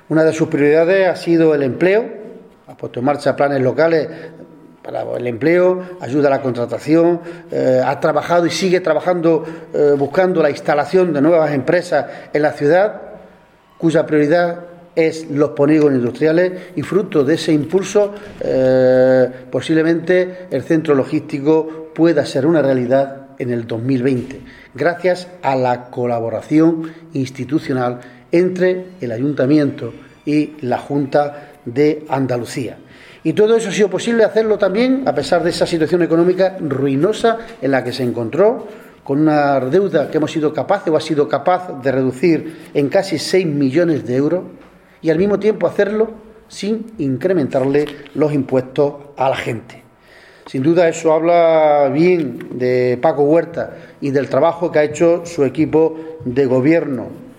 Una de sus prioridades ha sido el empleo, ha puesto en marcha planes locales para el empleo, ayuda a la contratación, ha trabajado y sigue trabajando buscando la instalación de nuevas empresas en la ciudad, cuya prioridad es los polígonos industriales, y fruto de ese impulso posiblemente el centro logístico pueda ser una realidad en el 2020, gracias a la colaboración institucional entre el Ayuntamiento y la Junta de Andalucía. Y todo eso ha sido posible hacerlo también a pesar de esa situación económica ruinosa en la que se encontró, con una deuda que hemos sido capaces o ha sido capaz de reducir en casi 6 millones de euros, y al mismo tiempo hacerlo sin incrementarle los impuestos a la gente. Sin duda eso habla bien de Paco Huerta y del trabajo que ha hecho su equipo de gobierno,